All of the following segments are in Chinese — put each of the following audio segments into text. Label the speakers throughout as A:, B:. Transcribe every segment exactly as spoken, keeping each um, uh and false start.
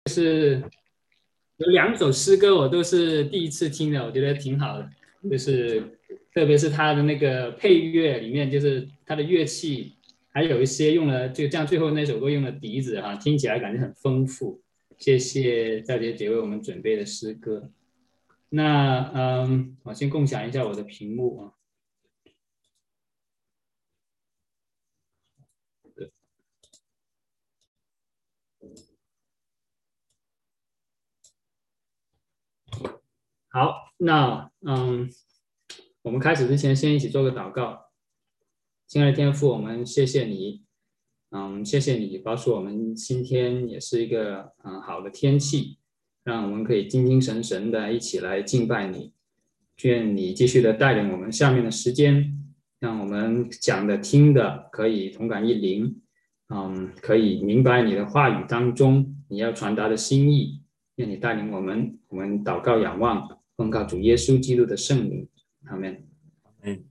A: 是有两首诗歌我都是第一次听的，我觉得挺好的，就是特别是它的那个配乐里面，就是它的乐器，还有一些用了，就像最后那首歌用了笛子哈、听起来感觉很丰富。谢谢赵杰姐为我们准备的诗歌。那嗯，我先共享一下我的屏幕啊。好，那嗯，我们开始之前先一起做个祷告。亲爱的天父，我们谢谢你，嗯，谢谢你告诉我们今天也是一个嗯好的天气，让我们可以精精神神的一起来敬拜你。愿你继续的带领我们下面的时间，让我们讲的听的可以同感一灵，嗯，可以明白你的话语当中你要传达的心意。愿你带领我们，我们祷告仰望，奉告主耶稣基督的圣名，阿门。
B: 嗯，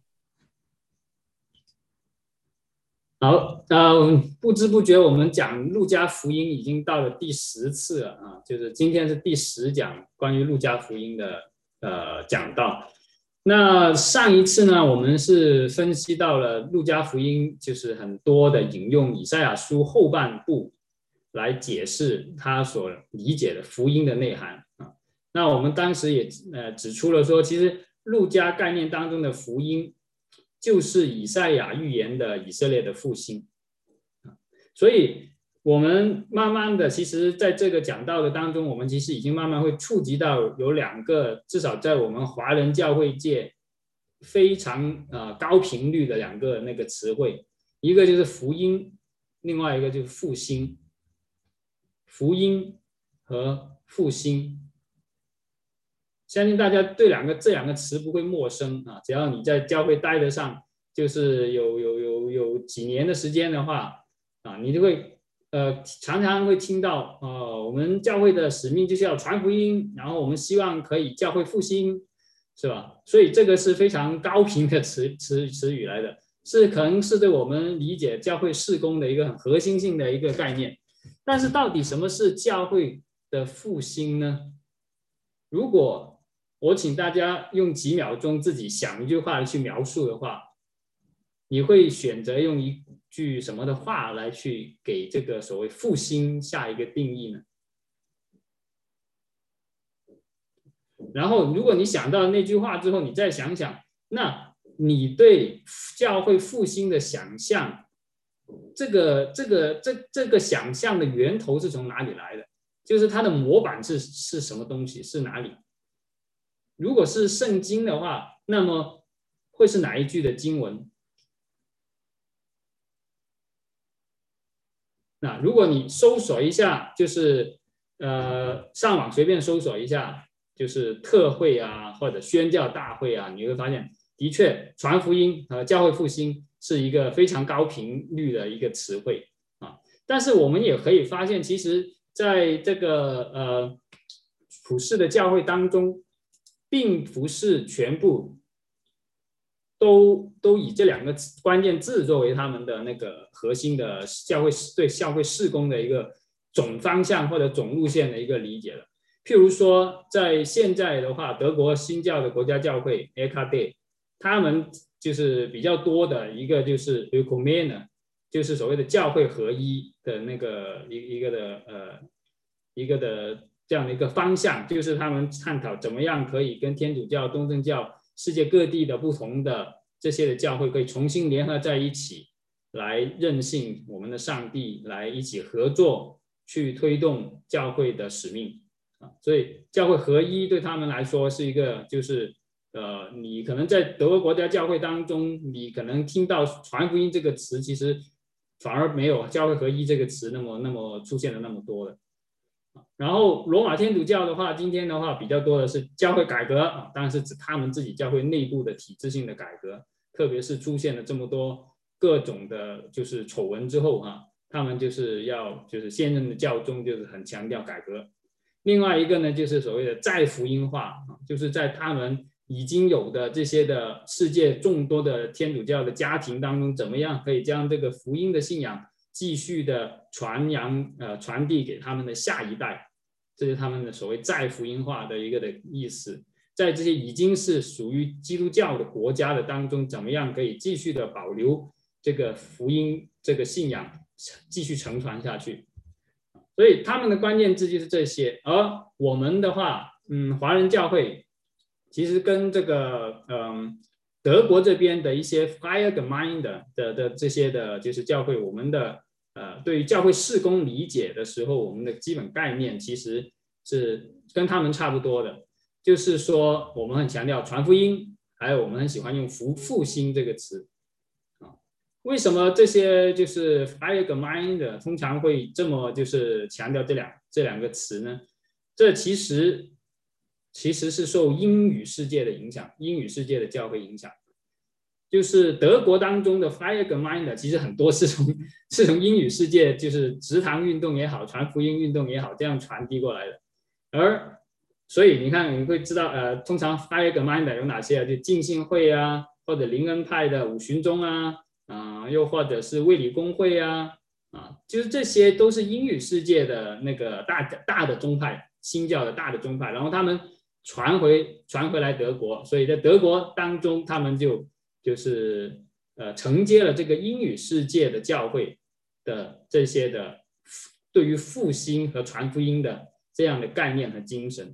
A: 好，呃，不知不觉我们讲路加福音已经到了第十次了啊，就是今天是第十讲关于路加福音的呃讲道。那上一次呢，我们是分析到了路加福音，就是很多的引用以赛亚书后半部来解释他所理解的福音的内涵啊。那我们当时也呃指出了说，其实路加概念当中的福音就是以赛亚预言的以色列的复兴。所以我们慢慢的，其实在这个讲道的当中，我们其实已经慢慢会触及到有两个，至少在我们华人教会界非常呃高频率的两个那个词汇，一个就是福音，另外一个就是复兴。福音和复兴，相信大家对两个这两个词不会陌生啊，只要你在教会待得上，就是有有有有几年的时间的话啊，你就会呃常常会听到呃我们教会的使命就是要传福音，然后我们希望可以教会复兴，是吧？所以这个是非常高频的词词词语来的，是可能是对我们理解教会事工的一个很核心性的一个概念。但是到底什么是教会的复兴呢？如果我请大家用几秒钟自己想一句话去描述的话，你会选择用一句什么的话来去给这个所谓复兴下一个定义呢？然后，如果你想到那句话之后，你再想想，那你对教会复兴的想象，这个这个这这个想象的源头是从哪里来的？就是它的模板是是什么东西？是哪里？如果是圣经的话，那么会是哪一句的经文？那如果你搜索一下，就是呃上网随便搜索一下，就是特会啊或者宣教大会啊，你会发现，的确传福音和教会复兴是一个非常高频率的一个词汇啊。但是我们也可以发现，其实在这个呃普世的教会当中，并不是全部都都以这两个关键字作为他们的那个核心的教会对教会事工的一个总方向或者总路线的一个理解了。譬如说，在现在的话，德国新教的国家教会 A K D， 他们就是比较多的一个就是 Ecumene， 就是所谓的教会合一的那个一一个的呃一个的这样的一个方向，就是他们探讨怎么样可以跟天主教、东正教、世界各地的不同的这些的教会可以重新联合在一起，来认信我们的上帝，来一起合作去推动教会的使命啊。所以教会合一对他们来说是一个就是呃，你可能在德国国家教会当中，你可能听到传福音这个词，其实反而没有教会合一这个词那么那么出现的那么多的。然后罗马天主教的话，今天的话比较多的是教会改革啊，当然是指他们自己教会内部的体制性的改革，特别是出现了这么多各种的，就是丑闻之后哈、啊，他们就是要就是现任的教宗就是很强调改革。另外一个呢，就是所谓的再福音化，就是在他们已经有的这些的世界众多的天主教的家庭当中，怎么样可以将这个福音的信仰继续的传扬呃传递给他们的下一代这是他们的所谓再福音化的一个的意思。在这些已经是属于基督教的国家的当中，怎么样可以继续的保留这个福音这个信仰，继续承传下去？所以他们的关键字就是这些。而我们的话，嗯，华人教会其实跟这个嗯德国这边的一些 Freie Gemeinde 的的的这些的，就是教会，我们的呃对于教会事工理解的时候，我们的基本概念其实是跟他们差不多的。就是说，我们很强调传福音，还有我们很喜欢用复复兴这个词啊。为什么这些就是 Freie Gemeinde 通常会这么就是强调这两这两个词呢？这其实其实是受英语世界的影响，英语世界的教会影响。就是德国当中的 Freie Gemeinde 其实很多是从是从英语世界，就是职堂运动也好，传福音运动也好，这样传递过来的。而所以你看，你会知道，呃，通常 Freie Gemeinde 有哪些啊？就浸信会啊，或者灵恩派的五旬宗啊，啊、呃，又或者是卫理公会啊，啊，就是这些都是英语世界的那个大大的宗派，新教的大的宗派，然后他们传回传回来德国，所以在德国当中，他们就就是呃承接了这个英语世界的教会的这些的对于复兴和传福音的这样的概念和精神。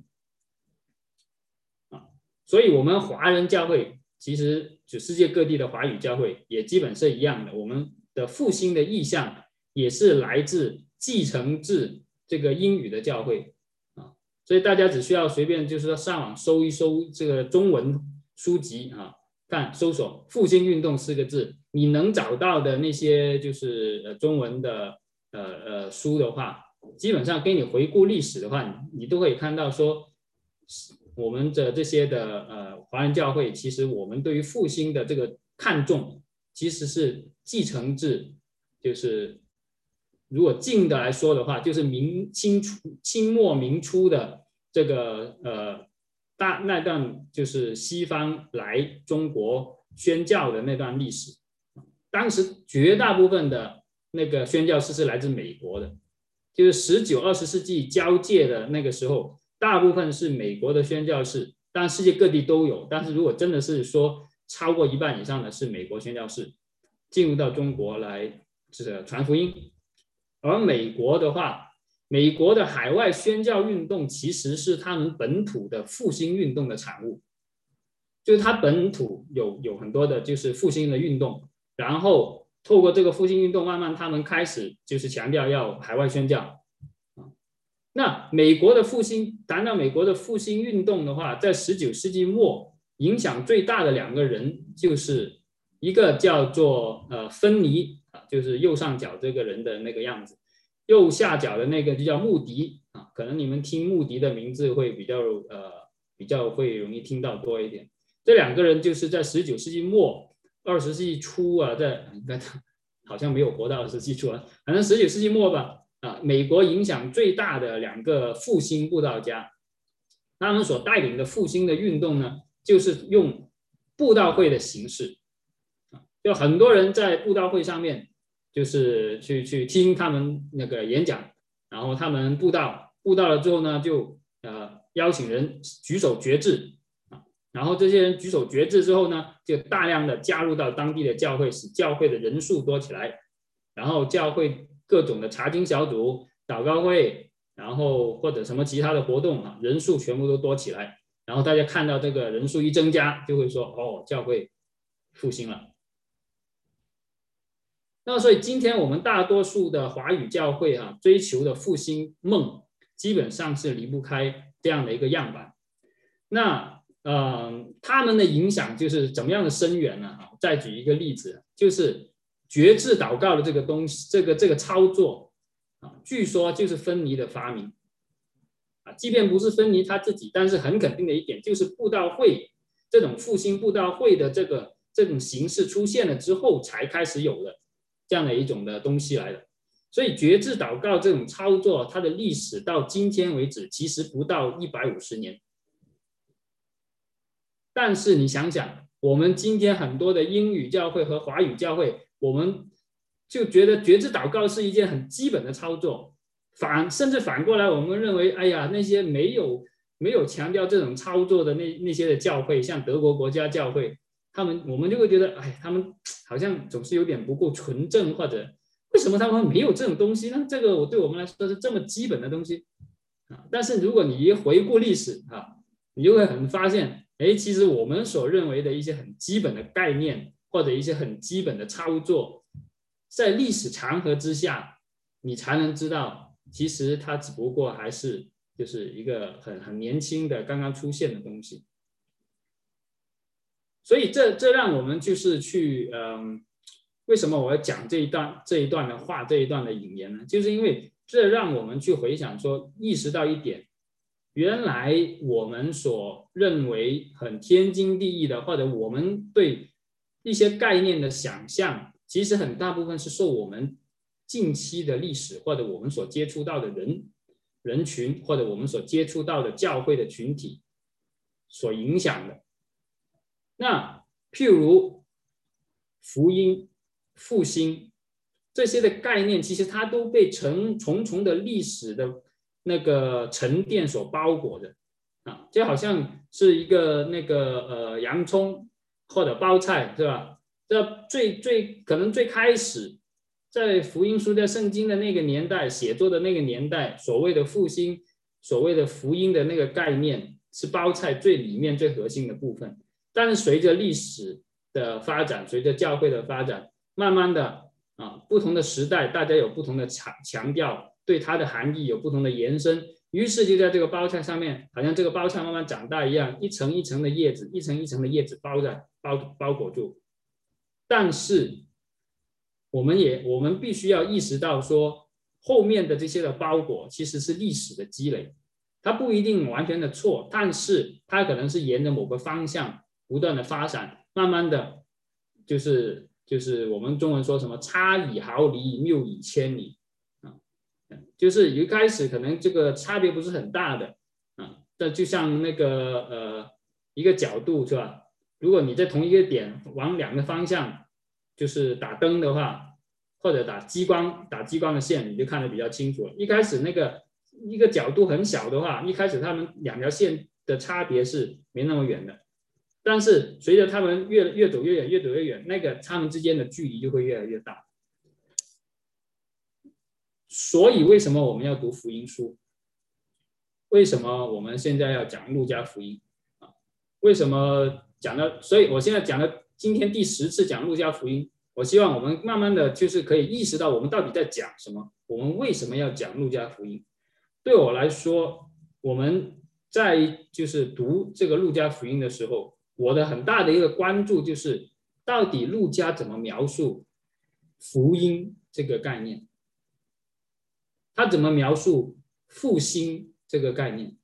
A: 所以我们华人教会其实就世界各地的华语教会也基本是一样的，我们的复兴的意向也是来自继承自这个英语的教会啊，所以大家只需要随便就是说上网搜一搜这个中文书籍啊，看搜索复兴运动四个字，你能找到的那些就是呃中文的呃呃书的话，基本上给你回顾历史的话，你, 你都可以看到说。我们的这些的呃华人教会，其实我们对于复兴的这个看重，其实是继承自，就是如果近的来说的话，就是明清初清末明初的这个呃大那段就是西方来中国宣教的那段历史，当时绝大部分的那个宣教士是来自美国的，就是十九二十世纪交界的那个时候。大部分是美国的宣教士，当然世界各地都有，但是如果真的是说超过一半以上的是美国宣教士进入到中国来这传福音。而美国的话，美国的海外宣教运动其实是他们本土的复兴运动的产物，就是他本土有有很多的就是复兴的运动，然后透过这个复兴运动，慢慢他们开始就是强调要海外宣教。那美国的复兴，谈到美国的复兴运动的话，在十九世纪末，影响最大的两个人，就是一个叫做呃芬尼啊，就是右上角这个人的那个样子，右下角的那个就叫穆迪啊，可能你们听穆迪的名字会比较呃比较会容易听到多一点。这两个人就是在十九世纪末、二十世纪初啊，在好像没有活到二十世纪初啊，反正十九世纪末吧。啊，美国影响最大的两个复兴布道家，他们所带领的复兴的运动呢，就是用布道会的形式，就很多人在布道会上面，就是去去听他们那个演讲，然后他们布道，布道了之后呢，就呃邀请人举手决志啊，然后这些人举手决志之后呢，就大量的加入到当地的教会，使教会的人数多起来，然后教会。各种的查经小组、祷告会，然后或者什么其他的活动啊，人数全部都多起来，然后大家看到这个人数一增加，就会说哦，教会复兴了。那所以今天我们大多数的华语教会啊，追求的复兴梦，基本上是离不开这样的一个样板。那呃，他们的影响就是怎么样的深远呢？再举一个例子，就是。决志祷告的这个东西，这个这个操作啊，据说就是芬尼的发明啊。即便不是芬尼他自己，但是很肯定的一点，就是布道会这种复兴布道会的这个这种形式出现了之后，才开始有的这样的一种的东西来的。所以决志祷告这种操作，它的历史到今天为止，其实不到一百五十年。但是你想想，我们今天很多的英语教会和华语教会。我们就觉得决志祷告是一件很基本的操作， 反甚至反过来，我们认为，哎呀，那些没有没有强调这种操作的那那些的教会，像德国国家教会，他们我们就会觉得，哎，他们好像总是有点不够纯正，或者为什么他们没有这种东西呢？这个我对我们来说是这么基本的东西啊。但是如果你一回顾历史啊，你就会很发现，哎，其实我们所认为的一些很基本的概念，或者一些很基本的操作，在历史长河之下，你才能知道，其实它只不过还是就是一个很很年轻的刚刚出现的东西。所以这这让我们就是去，嗯，为什么我要讲这一段这一段的话，这一段的引言呢？就是因为这让我们去回想说，意识到一点，原来我们所认为很天经地义的，或者我们对一些概念的想象，其实很大部分是受我们近期的历史，或者我们所接触到的人人群，或者我们所接触到的教会的群体所影响的。那譬如福音、复兴这些的概念，其实它都被重重重的历史的那个沉淀所包裹的啊，就好像是一个那个呃洋葱或者包菜，是吧？这最最可能最开始在福音书在圣经的那个年代写作的那个年代，所谓的复兴、所谓的福音的那个概念是包菜最里面最核心的部分。但是随着历史的发展，随着教会的发展，慢慢的啊，不同的时代，大家有不同的强强调，对它的含义有不同的延伸，于是就在这个包菜上面，好像这个包菜慢慢长大一样，一层一层的叶子，一层一层的叶子包在包包裹住。但是我们也我们必须要意识到说，后面的这些的包裹其实是历史的积累，它不一定完全的错，但是它可能是沿着某个方向不断的发展，慢慢的，就是就是我们中文说什么差以毫厘，谬以千里啊，就是一开始可能这个差别不是很大的啊，但就像那个呃一个角度是吧？如果你在同一个点往两个方向就是打灯的话，或者打激光打激光的线，你就看得比较清楚了。一开始那个一个角度很小的话，一开始他们两条线的差别是没那么远的。但是随着他们越越走越远，越走越远，那个他们之间的距离就会越来越大。所以为什么我们要读福音书？为什么我们现在要讲路加福音啊？为什么讲到？所以我现在讲了今天第十次讲路加福音，我希望我们慢慢的就是可以意识到我们到底在讲什么，我们为什么要讲路加福音？对我来说，我们在就是读这个路加福音的时候，我的很大的一个关注就是，到底路加怎么描述福音这个概念？他怎么描述复兴这个概念？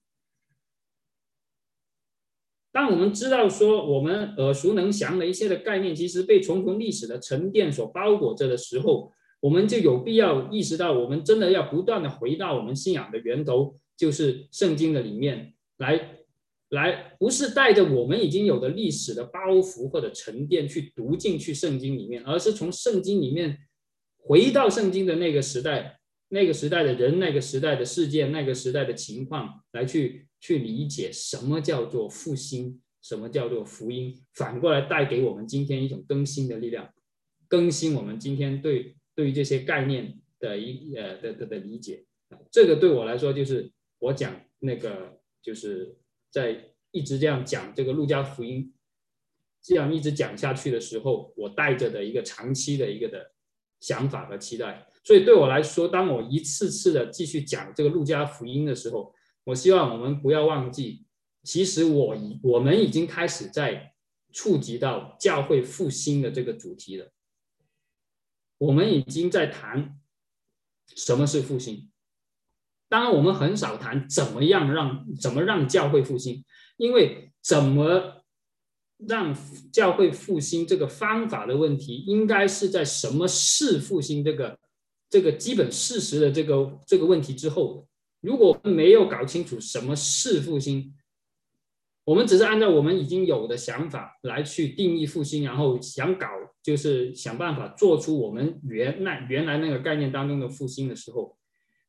A: 当我们知道说我们耳熟能详的一些的概念，其实被重重历史的沉淀所包裹着的时候，我们就有必要意识到，我们真的要不断的回到我们信仰的源头，就是圣经的里面来。来，不是带着我们已经有的历史的包袱或者沉淀去读进去圣经里面，而是从圣经里面回到圣经的那个时代、那个时代的人、那个时代的事件、那个时代的情况，来去去理解什么叫做复兴，什么叫做福音，反过来带给我们今天一种更新的力量，更新我们今天对对于这些概念的一呃的的的理解。这个对我来说，就是我讲那个就是。在一直这样讲这个路加福音，这样一直讲下去的时候，我带着的一个长期的一个的想法和期待。所以对我来说，当我一次次的继续讲这个路加福音的时候，我希望我们不要忘记，其实我我们已经开始在触及到教会复兴的这个主题了。我们已经在谈什么是复兴。当然，我们很少谈怎么样让怎么让教会复兴，因为怎么让教会复兴这个方法的问题，应该是在什么是复兴这个这个基本事实的这个这个问题之后的。如果我们没有搞清楚什么是复兴，我们只是按照我们已经有的想法来去定义复兴，然后想搞就是想办法做出我们原来原来那个概念当中的复兴的时候。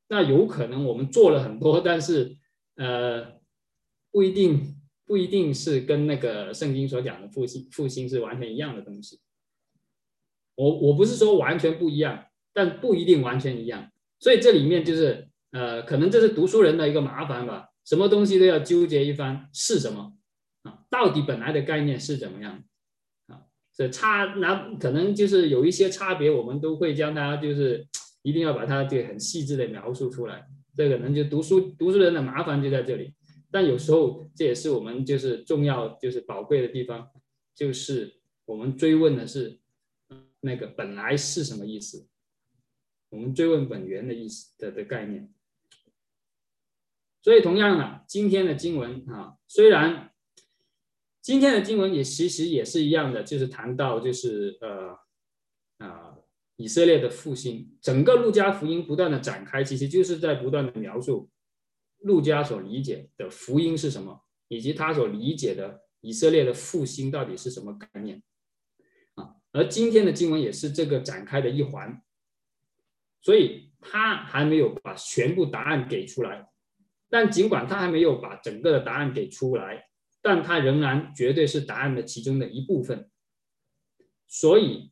A: 那有可能我们做了很多，但是呃不一定不一定是跟那个圣经所讲的复兴复兴是完全一样的东西。我我不是说完全不一样，但不一定完全一样。所以这里面就是呃，可能这是读书人的一个麻烦吧，什么东西都要纠结一番是什么啊？到底本来的概念是怎么样啊？这差那可能就是有一些差别，我们都会将它就是一定要把它就很细致的描述出来。这个可能就读书读书人的麻烦就在这里。但有时候这也是我们就是重要就是宝贵的地方，就是我们追问的是那个本来是什么意思，我们追问本源的意思 的, 的概念。所以同样的，今天的经文啊，虽然今天的经文也其实也是一样的，就是谈到就是呃呃以色列的复兴，整个路加福音不断的展开，其实就是在不断的描述路加所理解的福音是什么，以及他所理解的以色列的复兴到底是什么概念啊。而今天的经文也是这个展开的一环，所以他还没有把全部答案给出来，但尽管他还没有把整个的答案给出来，但他仍然绝对是答案的其中的一部分。所以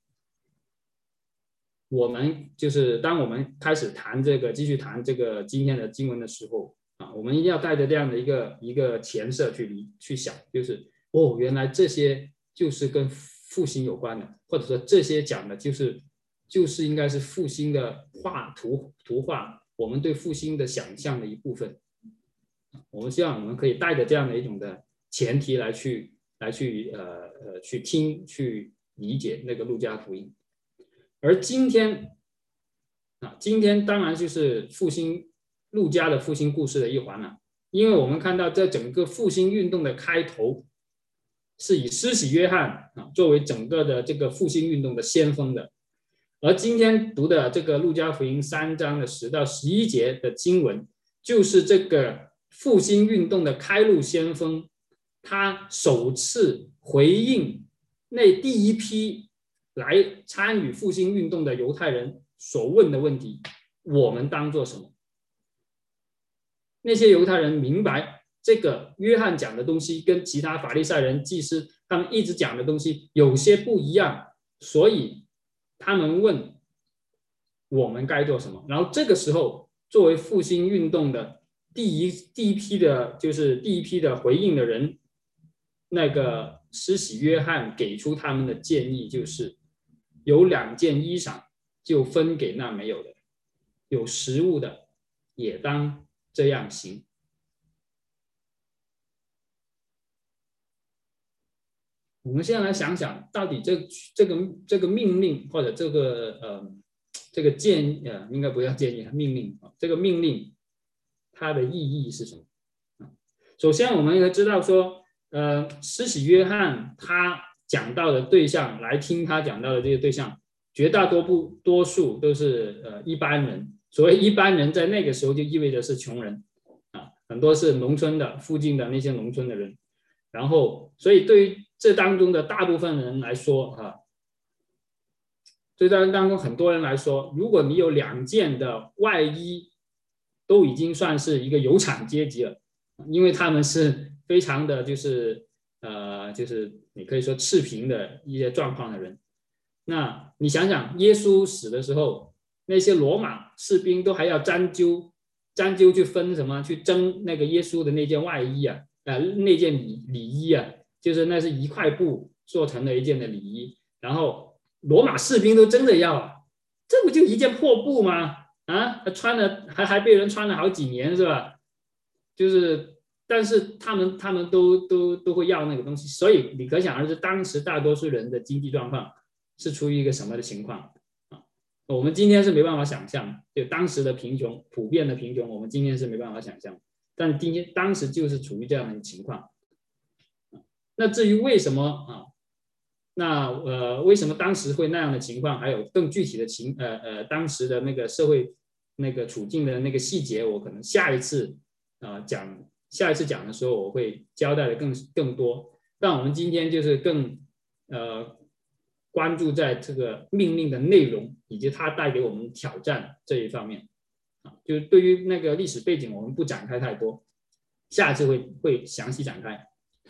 A: 我们就是当我们开始谈这个继续谈这个今天的经文的时候啊，我们一定要带着这样的一个一个前设去理去想，就是哦，原来这些就是跟复兴有关的，或者说这些讲的就是就是应该是复兴的画图图画，我们对复兴的想象的一部分。我们希望我们可以带着这样的一种的前提来去来去呃呃去听去理解那个路加福音。而今天啊，今天当然就是复兴路加的复兴故事的一环了，因为我们看到这整个复兴运动的开头是以施洗约翰啊作为整个的这个复兴运动的先锋的，而今天读的这个路加福音三章的十到十一节的经文，就是这个复兴运动的开路先锋，他首次回应那第一批来参与复兴运动的犹太人所问的问题：我们当做什么？那些犹太人明白这个约翰讲的东西跟其他法利赛人、祭司他们一直讲的东西有些不一样，所以他们问我们该做什么。然后这个时候，作为复兴运动的第一第一批的，就是第一批的回应的人，那个施洗约翰给出他们的建议就是：有两件衣裳就分给那没有的，有食物的也当这样行。我们现在来想想，到底这这个这个命令或者这个呃这个建呃应该不要建议命令啊，这个命令它的意义是什么？首先，我们要知道说，呃，施洗约翰他讲到的对象，来听他讲到的这些对象，绝大多不多数都是呃一般人。所谓一般人，在那个时候就意味着是穷人啊，很多是农村的附近的那些农村的人。然后，所以对于这当中的大部分人来说啊，对当当中很多人来说，如果你有两件的外衣，都已经算是一个有产阶级了，因为他们是非常的就是呃就是你可以说赤贫的一些状况的人。那你想想，耶稣死的时候，那些罗马士兵都还要沾揪沾揪去分什么，去争那个耶稣的那件外衣啊，呃，那件礼礼衣啊，就是那是一块布做成的一件的礼衣，然后罗马士兵都争着要啊，这不就一件破布吗？啊，穿了还还被人穿了好几年是吧？就是，但是他们他们都都都会要那个东西，所以你可想而知，当时大多数人的经济状况是处于一个什么的情况啊？我们今天是没办法想象，就当时的贫穷，普遍的贫穷，我们今天是没办法想象，但今天当时就是处于这样的情况。那至于为什么啊？那呃，为什么当时会那样的情况？还有更具体的情呃呃，当时的那个社会那个处境的那个细节，我可能下一次啊、呃、讲，下一次讲的时候我会交代的更更多。但我们今天就是更呃关注在这个命令的内容以及它带给我们挑战这一方面。 就对于那个历史背景我们不展开太多，下次会会详细展开。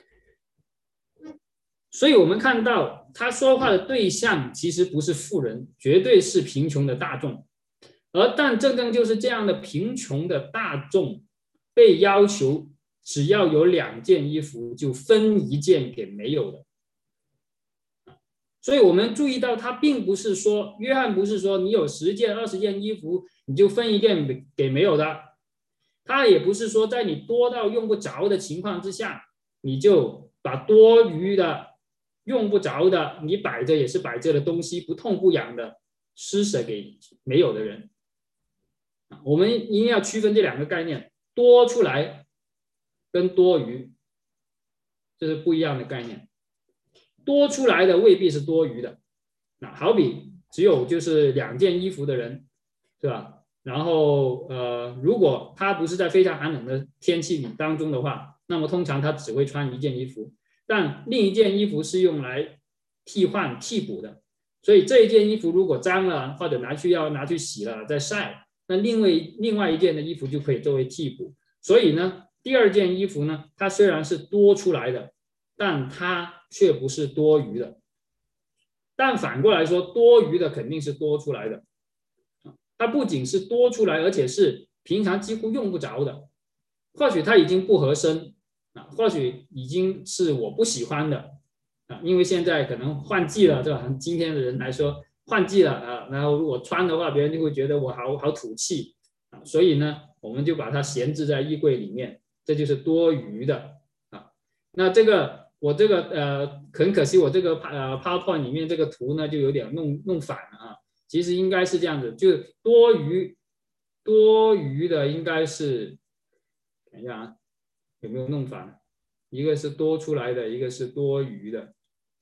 A: 所以我们看到他说话的对象其实不是富人，绝对是贫穷的大众，而但正正就是这样的贫穷的大众被要求只要有两件衣服就分一件给没有的。所以我们注意到他并不是说，约翰不是说你有十件二十件衣服你就分一件给没有的，他也不是说在你多到用不着的情况之下你就把多余的用不着的你摆着也是摆着的东西不痛不痒的施舍给没有的人。我们一定要区分这两个概念，多出来跟多余这是不一样的概念。多出来的未必是多余的，那好比只有就是两件衣服的人，是吧？然后呃，如果他不是在非常寒冷的天气里当中的话，那么通常他只会穿一件衣服，但另一件衣服是用来替换替补的，所以这一件衣服如果脏了或者拿去要拿去洗了再晒，那另外另外一件的衣服就可以作为替补。所以呢，第二件衣服呢，它虽然是多出来的，但它却不是多余的。但反过来说，多余的肯定是多出来的，它不仅是多出来，而且是平常几乎用不着的。或许它已经不合身啊，或许已经是我不喜欢的啊，因为现在可能换季了，对吧？今天的人来说换季了啊，然后如果穿的话，别人就会觉得我好好土气啊，所以呢，我们就把它闲置在衣柜里面，这就是多余的啊。那这个。我这个呃很可惜，我这个呃 PowerPoint 里面这个图呢就有点弄弄反了啊。其实应该是这样子，就多余多余的应该是，等一下啊，有没有弄反？一个是多出来的，一个是多余的。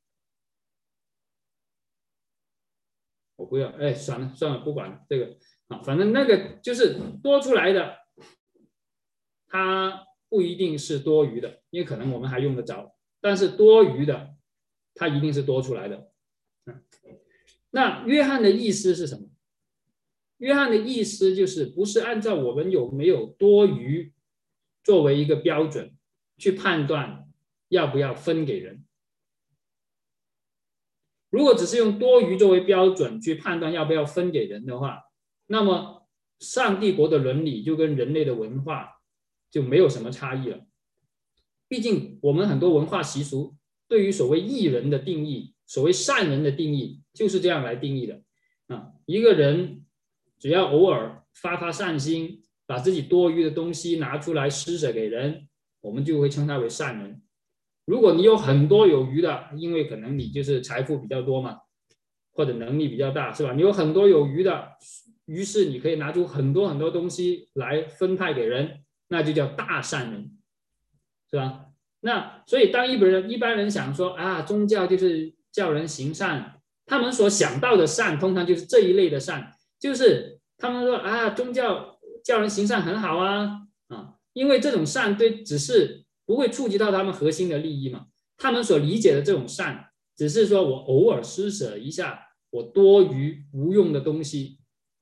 A: 我不要，哎，算了算了，不管了这个啊，反正那个就是多出来的，它不一定是多余的，因为可能我们还用得着。但是多余的，它一定是多出来的。那约翰的意思是什么？约翰的意思就是不是按照我们有没有多余作为一个标准去判断要不要分给人。如果只是用多余作为标准去判断要不要分给人的话，那么上帝国的伦理就跟人类的文化就没有什么差异了。毕竟我们很多文化习俗对于所谓义人的定义，所谓善人的定义就是这样来定义的啊。一个人只要偶尔发发善心，把自己多余的东西拿出来施舍给人，我们就会称他为善人。如果你有很多有余的，因为可能你就是财富比较多嘛，或者能力比较大，是吧？你有很多有余的，于是你可以拿出很多很多东西来分派给人，那就叫大善人。是吧？那所以当一般人一般人想说啊，宗教就是叫人行善，他们所想到的善，通常就是这一类的善，就是他们说啊，宗教叫人行善很好啊啊，因为这种善对只是不会触及到他们核心的利益嘛。他们所理解的这种善，只是说我偶尔施舍一下我多余无用的东西，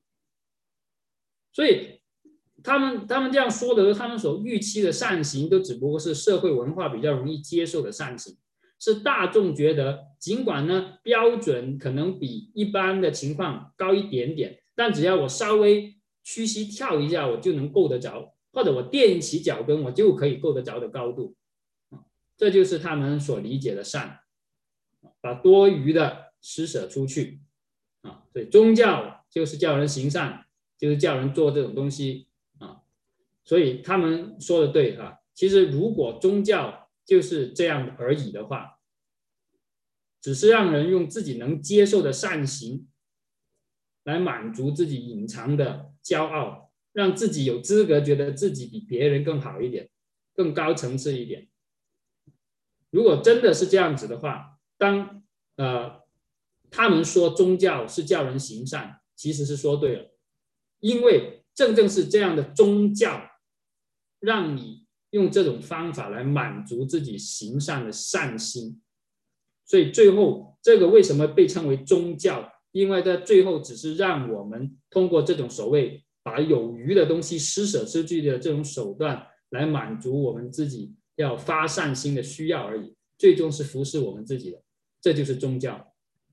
A: 所以。他们他们这样说的，他们所预期的善行，都只不过是社会文化比较容易接受的善行，是大众觉得，尽管呢标准可能比一般的情况高一点点，但只要我稍微屈膝跳一下，我就能够得着，或者我踮起脚跟，我就可以够得着的高度，这就是他们所理解的善，把多余的施舍出去啊。所以宗教就是叫人行善，就是叫人做这种东西。所以他们说的对啊，其实如果宗教就是这样而已的话，只是让人用自己能接受的善行来满足自己隐藏的骄傲，让自己有资格觉得自己比别人更好一点，更高层次一点。如果真的是这样子的话，当呃他们说宗教是叫人行善，其实是说对了，因为正正是这样的宗教让你用这种方法来满足自己行善的善心，所以最后这个为什么被称为宗教？因为在最后只是让我们通过这种所谓把有余的东西施舍出去的这种手段来满足我们自己要发善心的需要而已，最终是服侍我们自己的，这就是宗教。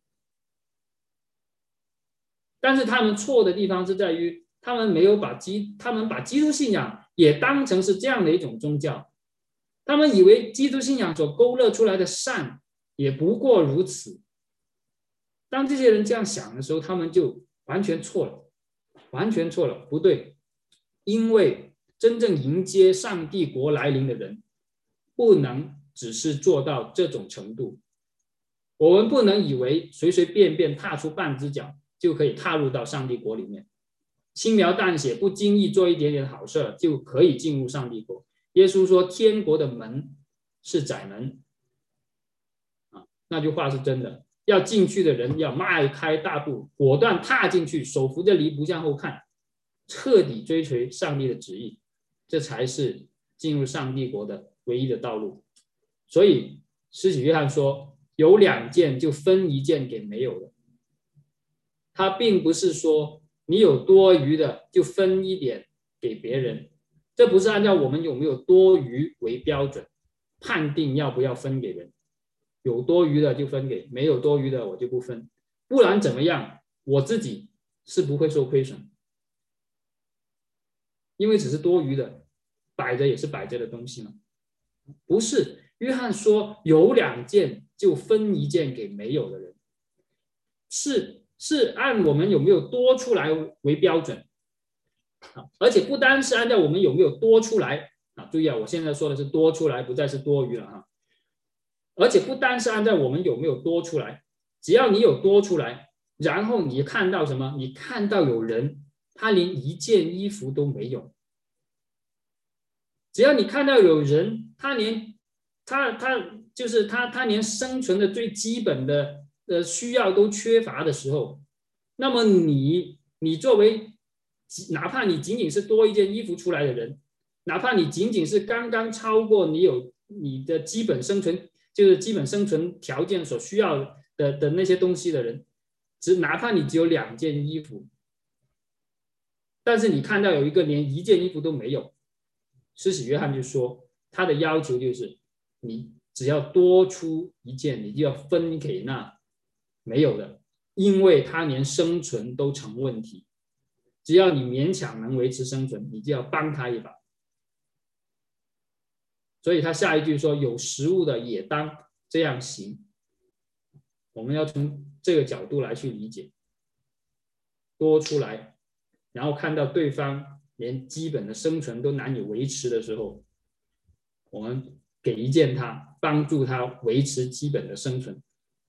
A: 但是他们错的地方是在于，他们没有把基，他们把基督信仰也当成是这样的一种宗教，他们以为基督信仰所勾勒出来的善也不过如此。当这些人这样想的时候，他们就完全错了，完全错了，不对。因为真正迎接上帝国来临的人，不能只是做到这种程度。我们不能以为随随便便踏出半只脚就可以踏入到上帝国里面，轻描淡写，不经意做一点点好事就可以进入上帝国。耶稣说天国的门是窄门，啊，那句话是真的，要进去的人要迈开大步，果断踏进去，手扶着犁不向后看，彻底追随上帝的旨意，这才是进入上帝国的唯一的道路。所以施洗约翰说有两件就分一件给没有的，他并不是说你有多余的就分一点给别人，这不是按照我们有没有多余为标准判定要不要分给人，有多余的就分给，没有多余的我就不分，不然怎么样我自己是不会受亏损，因为只是多余的，摆着也是摆着的东西嘛。不是，约翰说有两件就分一件给没有的人，是是按我们有没有多出来为标准，而且不单是按照我们有没有多出来啊，注意啊，我现在说的是多出来，不再是多余了啊。而且不单是按照我们有没有多出来，只要你有多出来，然后你看到什么？你看到有人他连一件衣服都没有，只要你看到有人他连他他就是他他连生存的最基本的呃需要都缺乏的时候，那么你你作为哪怕你仅仅是多一件衣服出来的人，哪怕你仅仅是刚刚超过你有你的基本生存就是基本生存条件所需要的的那些东西的人，只哪怕你只有两件衣服，但是你看到有一个连一件衣服都没有，施洗约翰就说他的要求就是你只要多出一件，你就要分给那没有的，因为他连生存都成问题，只要你勉强能维持生存，你就要帮他一把。所以他下一句说有食物的也当这样行，我们要从这个角度来去理解，多出来，然后看到对方连基本的生存都难以维持的时候，我们给一件他，帮助他维持基本的生存。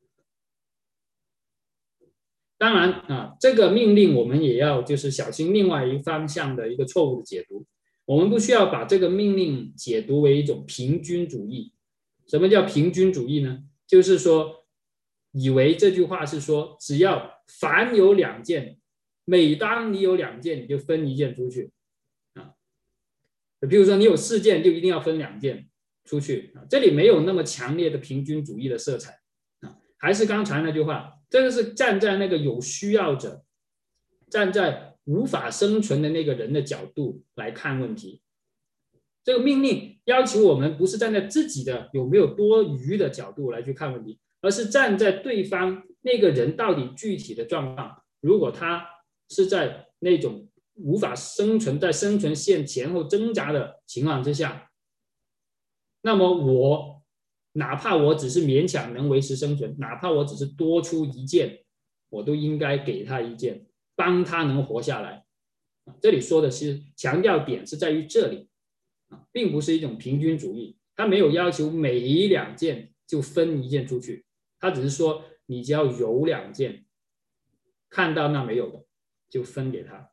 A: 当然啊，这个命令我们也要就是小心另外一方向的一个错误的解读，我们不需要把这个命令解读为一种平均主义。什么叫平均主义呢？就是说以为这句话是说只要凡有两件，每当你有两件你就分一件出去啊。比如说你有四件就一定要分两件出去啊，这里没有那么强烈的平均主义的色彩啊。还是刚才那句话，这个是站在那个有需要者，站在无法生存的那个人的角度来看问题。这个命令要求我们不是站在自己的有没有多余的角度来去看问题，而是站在对方那个人到底具体的状况，如果他是在那种无法生存，在生存线前后挣扎的情况之下，那么我哪怕我只是勉强能维持生存，哪怕我只是多出一件，我都应该给他一件，帮他能活下来。这里说的是强调点是在于这里，并不是一种平均主义，他没有要求每一两件就分一件出去，他只是说你只要有两件，看到那没有的就分给他。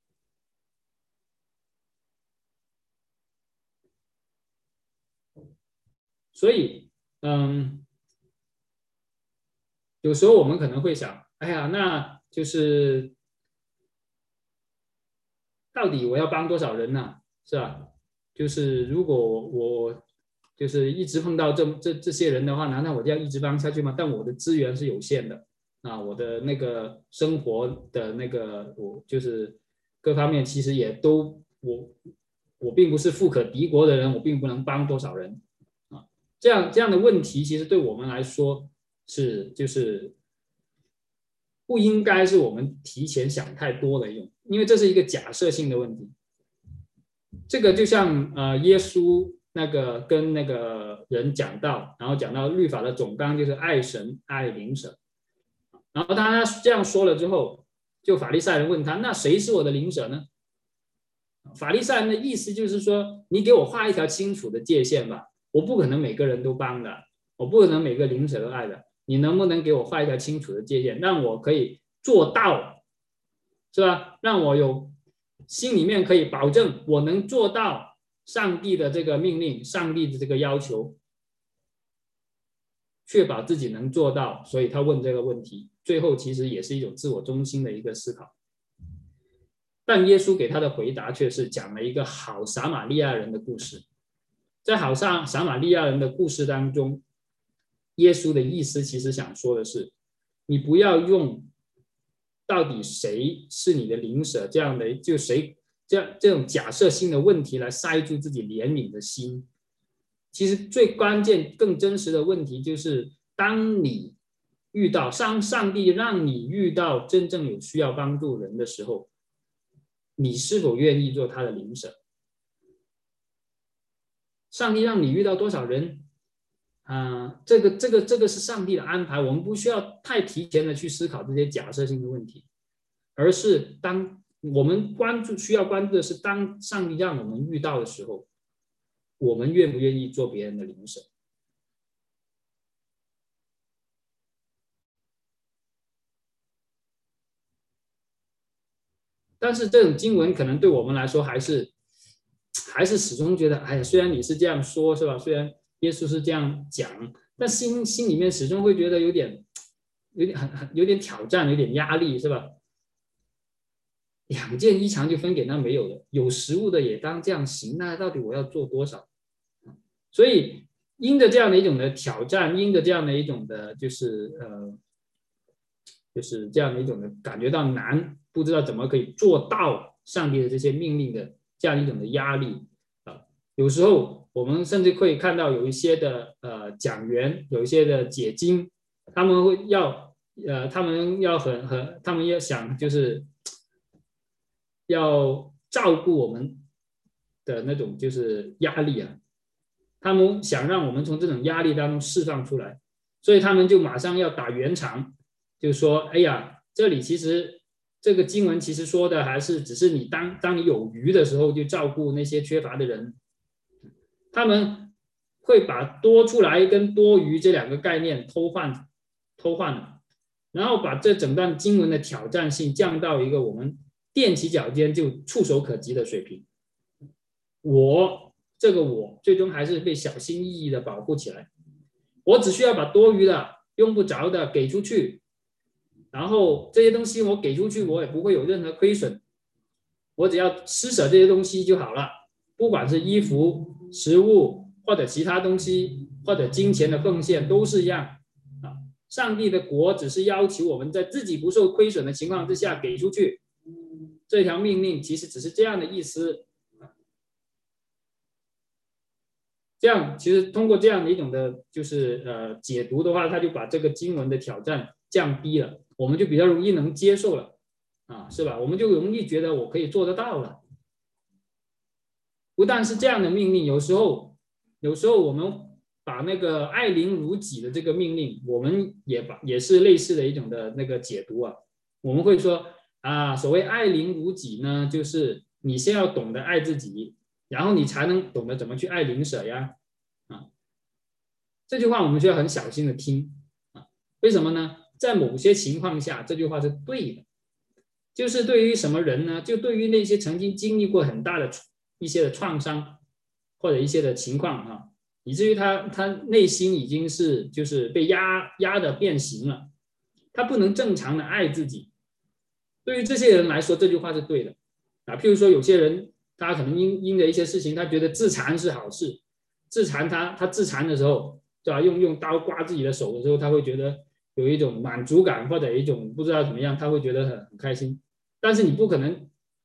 A: 所以嗯，有时候我们可能会想，哎呀，那就是到底我要帮多少人呢、啊？是吧？就是如果我就是一直碰到这这这些人的话，难道我就要一直帮下去吗？但我的资源是有限的啊，我的那个生活的那个我就是各方面其实也都我我并不是富可敌国的人，我并不能帮多少人啊。这样这样的问题，其实对我们来说是就是不应该是我们提前想太多的一种，因为这是一个假设性的问题。这个就像呃耶稣那个跟那个人讲到，然后讲到律法的总纲就是爱神爱邻舍，然后他这样说了之后，就法利赛人问他，那谁是我的邻舍呢？法利赛人的意思就是说，你给我画一条清楚的界限吧，我不可能每个人都帮的，我不可能每个邻舍都爱的，你能不能给我画一条清楚的界限，让我可以做到，是吧？让我有心里面可以保证我能做到上帝的这个命令，上帝的这个要求，确保自己能做到，所以他问这个问题，最后其实也是一种自我中心的一个思考。但耶稣给他的回答却是讲了一个好撒玛利亚人的故事。在好撒撒玛利亚人的故事当中，耶稣的意思其实想说的是，你不要用到底谁是你的邻舍这样的就谁这样这种假设性的问题来塞住自己怜悯的心。其实最关键更真实的问题就是，当你遇到上上帝让你遇到真正有需要帮助人的时候，你是否愿意做他的邻舍？上帝让你遇到多少人啊、呃？这个这个这个是上帝的安排，我们不需要太提前的去思考这些假设性的问题，而是当我们关注需要关注的是，当上帝让我们遇到的时候，我们愿不愿意做别人的邻舍？但是这种经文可能对我们来说还是还是始终觉得，哎呀，虽然你是这样说，是吧？虽然耶稣是这样讲，但心心里面始终会觉得有点有点很很有点挑战，有点压力，是吧？两件衣裳就分给那没有的，有食物的也当这样行，那到底我要做多少？所以因着这样的一种的挑战，因着这样的一种的，就是呃，就是这样的一种的感觉到难，不知道怎么可以做到上帝的这些命令的这样一种的压力啊。有时候我们甚至会看到有一些的呃讲员，有一些的解经，他们会要呃，他们要很很，他们要想就是要照顾我们的那种就是压力啊，他们想让我们从这种压力当中释放出来，所以他们就马上要打圆场，就说：“哎呀，这里其实这个经文其实说的还是只是你当当你有余的时候就照顾那些缺乏的人。”他们会把多出来跟多余这两个概念偷换偷换了，然后把这整段经文的挑战性降到一个我们踮起脚尖就触手可及的水平。我这个我最终还是被小心翼翼的保护起来，我只需要把多余的用不着的给出去，然后这些东西我给出去我也不会有任何亏损，我只要施舍这些东西就好了，不管是衣服、食物或者其他东西或者金钱的奉献都是一样啊。上帝的国只是要求我们在自己不受亏损的情况之下给出去，这条命令其实只是这样的意思。这样其实通过这样的一种的就是呃解读的话，他就把这个经文的挑战降低了，我们就比较容易能接受了啊，是吧？我们就容易觉得我可以做得到了。不但是这样的命令，有时候有时候我们把那个爱邻如己的这个命令，我们也把也是类似的一种的那个解读啊。我们会说啊，所谓爱邻如己呢，就是你先要懂得爱自己，然后你才能懂得怎么去爱邻舍呀。啊，这句话我们需要很小心的听啊。为什么呢？在某些情况下，这句话是对的。就是对于什么人呢？就对于那些曾经经历过很大的一些的创伤或者一些的情况啊，以至于他他内心已经是就是被压压的变形了，他不能正常的爱自己。对于这些人来说，这句话是对的啊。譬如说，有些人他可能因因着一些事情，他觉得自残是好事，自残他他自残的时候，对吧？用用刀刮自己的手的时候，他会觉得有一种满足感或者一种不知道怎么样，他会觉得很很开心。但是你不可能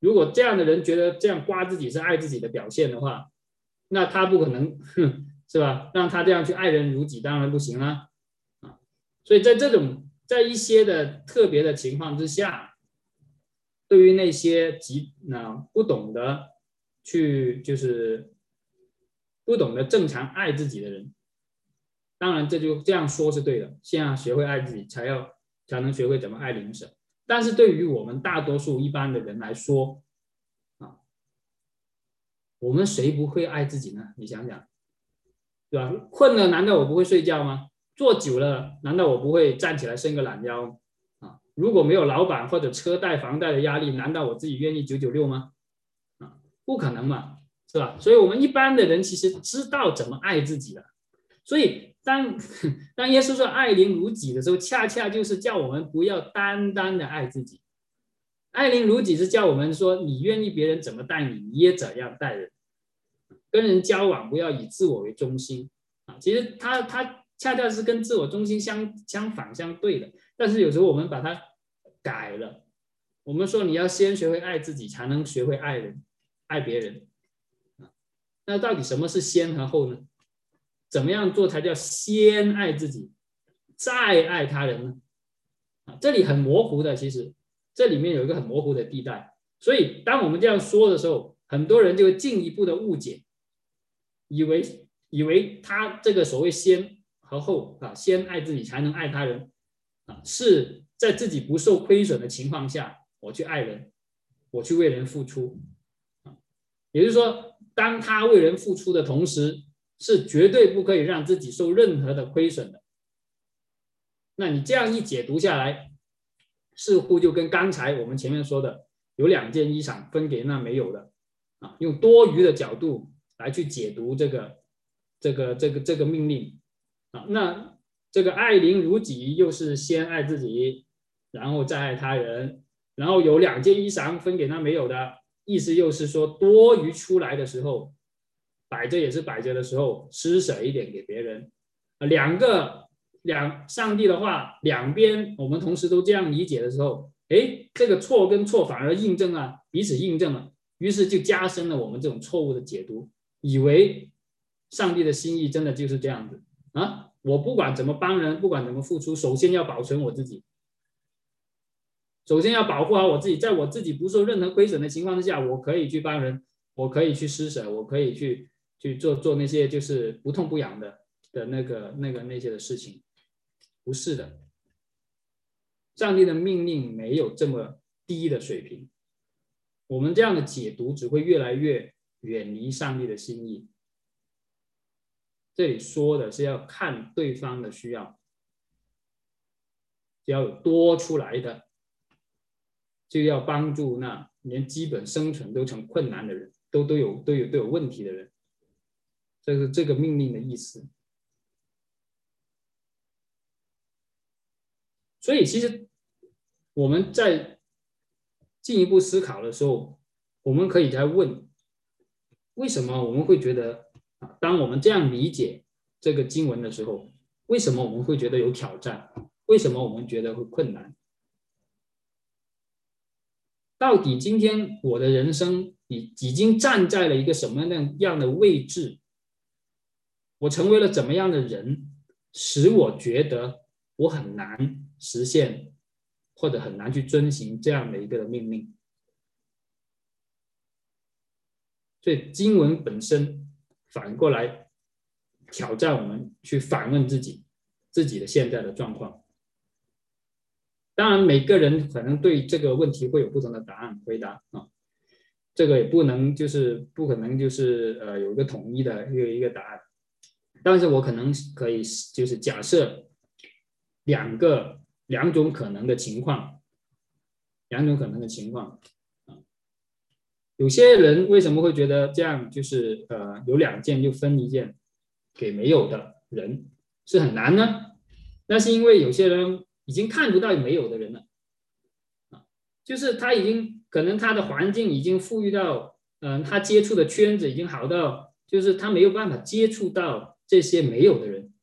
A: 如果这样的人觉得这样刮自己是爱自己的表现的话，那他不可能，是吧？让他这样去爱人如己，当然不行啦。啊，所以在这种在一些的特别的情况之下，对于那些极啊不懂得去就是不懂得正常爱自己的人，当然这就这样说是对的，先要学会爱自己，才要才能学会怎么爱邻舍。但是对于我们大多数一般的人来说，啊，我们谁不会爱自己呢？你想想，对吧？困了难道我不会睡觉吗？坐久了难道我不会站起来伸个懒腰啊？如果没有老板或者车贷房贷的压力，难道我自己愿意九九六吗？啊，不可能嘛，是吧？所以我们一般的人其实知道怎么爱自己的。所以当当耶稣说爱邻如己的时候，恰恰就是叫我们不要单单的爱自己。爱邻如己是叫我们说，你愿意别人怎么待你，你也怎样待人。跟人交往不要以自我为中心啊，其实他他恰恰是跟自我中心相相反相对的。但是有时候我们把它改了，我们说你要先学会爱自己，才能学会爱人、爱别人。那到底什么是先和后呢？怎么样做才叫先爱自己，再爱他人呢？啊，这里很模糊的，其实这里面有一个很模糊的地带。所以当我们这样说的时候，很多人就会进一步的误解，以为以为他这个所谓先和后啊，先爱自己才能爱他人啊，是在自己不受亏损的情况下，我去爱人，我去为人付出啊，也就是说，当他为人付出的同时，是绝对不可以让自己受任何的亏损的。那你这样一解读下来，似乎就跟刚才我们前面说的有两件衣裳分给那没有的啊，用多余的角度来去解读这个这个这个这个命令啊。那这个爱邻如己又是先爱自己，然后再爱他人，然后有两件衣裳分给那没有的，意思又是说多余出来的时候，摆着也是摆着的时候，施舍一点给别人。两个两上帝的话，两边我们同时都这样理解的时候，哎，这个错跟错反而印证了，彼此印证了，于是就加深了我们这种错误的解读，以为上帝的心意真的就是这样子啊！我不管怎么帮人，不管怎么付出，首先要保存我自己，首先要保护好我自己，在我自己不受任何亏损的情况之下，我可以去帮人，我可以去施舍，我可以去去做做那些就是不痛不痒的的那个那个那些的事情。不是的，上帝的命令没有这么低的水平，我们这样的解读只会越来越远离上帝的心意。这里说的是要看对方的需要，只要有多出来的，就要帮助那连基本生存都成困难的人，都都有都有都有问题的人，这是这个命令的意思。所以其实我们在进一步思考的时候，我们可以再问，为什么我们会觉得啊，当我们这样理解这个经文的时候，为什么我们会觉得有挑战？为什么我们觉得会困难？到底今天我的人生已已经站在了一个什么样的位置？我成为了怎么样的人，使我觉得我很难实现，或者很难去遵行这样的一个命令？所以经文本身反过来挑战我们去反问自己，自己的现在的状况。当然，每个人可能对这个问题会有不同的答案回答啊，这个也不能就是不可能就是呃有一个统一的一个一个答案。但是我可能可以就是假设两个两种可能的情况，两种可能的情况啊。有些人为什么会觉得这样就是呃有两件就分一件给没有的人是很难呢？那是因为有些人已经看不到没有的人了，啊，就是他已经可能他的环境已经富裕到，嗯、呃，他接触的圈子已经好到，就是他没有办法接触到这些没有的人，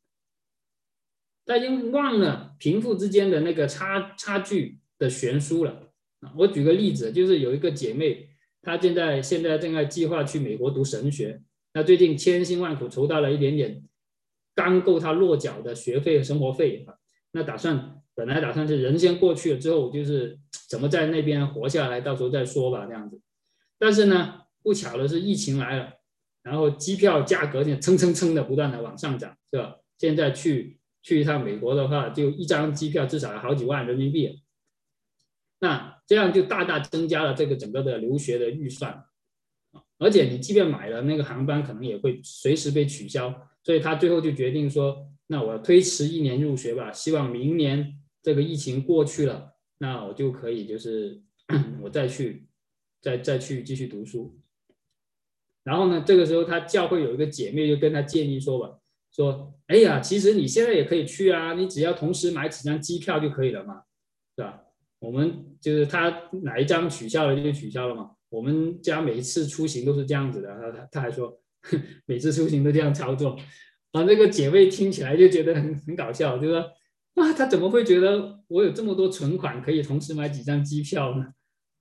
A: 他已经忘了贫富之间的那个差差距的悬殊了， 我举个例子，就是有一个姐妹，她现在现在正在计划去美国读神学，那最近千辛万苦筹到了一点点刚够她落脚的学费和生活费，那打算本来打算是人先过去了之后，就是怎么在那边活下来，到时候再说吧这样子。但是呢，不巧的是疫情来了，然后机票价格现在蹭蹭蹭的不断的往上涨，是吧？现在去去一趟美国的话，就一张机票至少要好几万人民币，那这样就大大增加了这个整个的留学的预算，而且你即便买了那个航班，可能也会随时被取消，所以他最后就决定说，那我推迟一年入学吧，希望明年这个疫情过去了，那我就可以就是我再去再再去继续读书。然后呢，这个时候他教会有一个姐妹就跟他建议说吧，说，哎呀，其实你现在也可以去啊，你只要同时买几张机票就可以了嘛，是吧？我们就是他哪一张取消了就取消了嘛。我们家每一次出行都是这样子的，他他还说每次出行都这样操作，啊，那个姐妹听起来就觉得很很搞笑，就说啊，他怎么会觉得我有这么多存款可以同时买几张机票呢？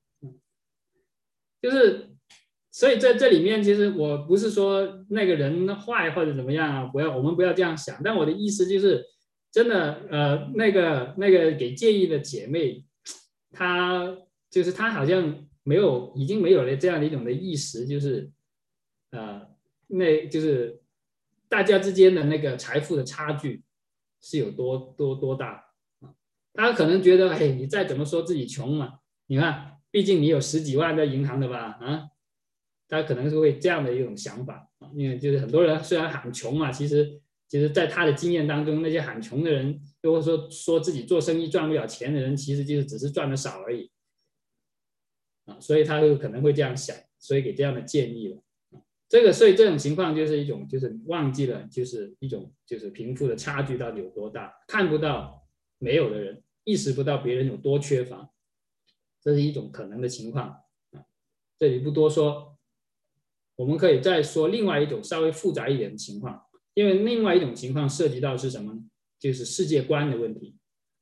A: 就是，所以在这里面，其实我不是说那个人坏或者怎么样啊，不要我们不要这样想，但我的意思就是，真的呃，那个那个给建议的姐妹，她就是她好像。没有，已经没有了这样的一种的意识，就是呃，那就是大家之间的那个财富的差距是有多多多大啊？他可能觉得，哎，你再怎么说自己穷嘛，你看，毕竟你有十几万在银行的吧，啊，他可能是会这样的一种想法啊，因为就是很多人虽然喊穷嘛，其实其实在他的经验当中，那些喊穷的人，或者说说自己做生意赚不了钱的人，其实就是只是赚的少而已。啊，所以他就可能会这样想，所以给这样的建议了。这个，所以这种情况就是一种，就是忘记了，就是一种，就是贫富的差距到底有多大，看不到没有的人，意识不到别人有多缺乏，这是一种可能的情况。这里不多说，我们可以再说另外一种稍微复杂一点的情况，因为另外一种情况涉及到是什么呢？就是世界观的问题。